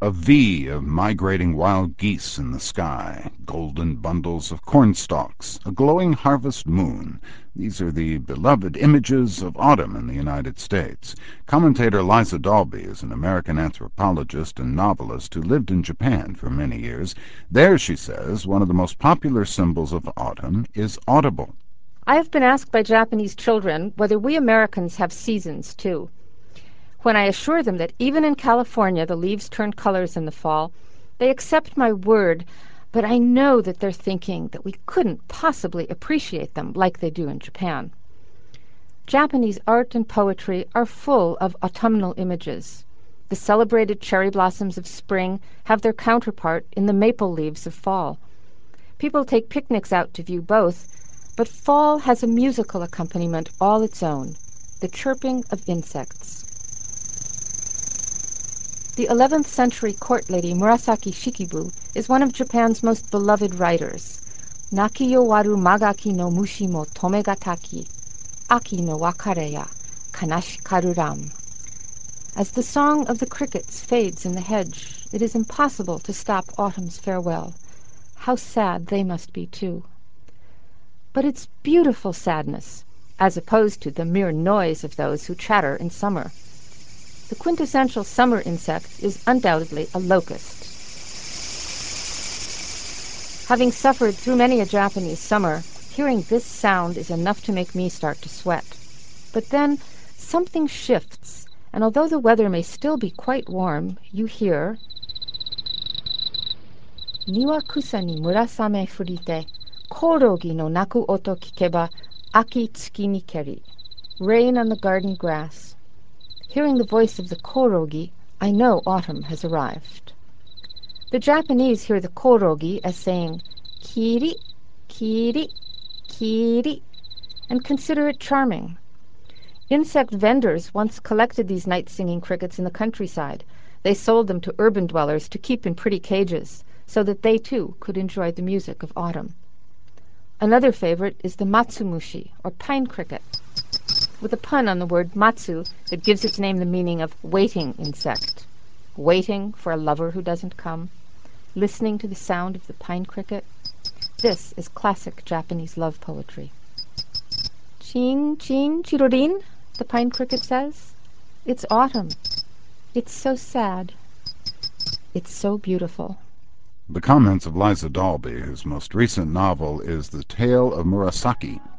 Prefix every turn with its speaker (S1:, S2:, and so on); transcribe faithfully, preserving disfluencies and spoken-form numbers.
S1: A V of migrating wild geese in the sky, golden bundles of cornstalks, a glowing harvest moon. These are the beloved images of autumn in the United States. Commentator Liza Dalby is an American anthropologist and novelist who lived in Japan for many years. There, she says, one of the most popular symbols of autumn is audible.
S2: I have been asked by Japanese children whether we Americans have seasons, too. When I assure them that even in California the leaves turn colors in the fall, they accept my word, but I know that they're thinking that we couldn't possibly appreciate them like they do in Japan. Japanese art and poetry are full of autumnal images. The celebrated cherry blossoms of spring have their counterpart in the maple leaves of fall. People take picnics out to view both, but fall has a musical accompaniment all its own, the chirping of insects. The eleventh century court lady Murasaki Shikibu is one of Japan's most beloved writers. Naki yo waru magaki no mushi mo tome ga taki, aki no wakare ya kanashikaru ram. As the song of the crickets fades in the hedge, it is impossible to stop autumn's farewell. How sad they must be, too. But it's beautiful sadness, as opposed to the mere noise of those who chatter in summer. The quintessential summer insect is undoubtedly a locust. Having suffered through many a Japanese summer, hearing this sound is enough to make me start to sweat. But then something shifts, and although the weather may still be quite warm, you hear Niwa kusa ni murasame furite, korogi no naku oto kikeba, aki tsuki ni keri. Rain on the garden grass. Hearing the voice of the korogi, I know autumn has arrived. The Japanese hear the korogi as saying kiri, kiri, kiri, and consider it charming. Insect vendors once collected these night-singing crickets in the countryside. They sold them to urban dwellers to keep in pretty cages, so that they too could enjoy the music of autumn. Another favorite is the matsumushi, or pine cricket, with a pun on the word matsu that gives its name the meaning of waiting insect. Waiting for a lover who doesn't come, listening to the sound of the pine cricket. This is classic Japanese love poetry. Chin, chin, chirorin, the pine cricket says. It's autumn. It's so sad. It's so beautiful.
S1: The comments of Liza Dalby, whose most recent novel is The Tale of Murasaki.